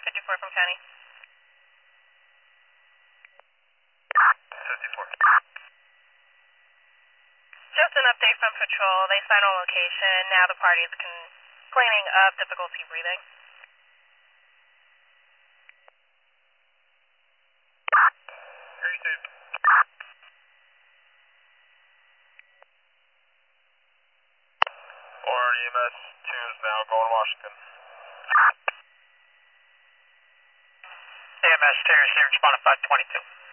54 from county. 54. Just an update from patrol. They signed on location. Now the party is complaining of difficulty breathing. Or EMS 2 is now going to Washington. EMS 2 is here, responding 522.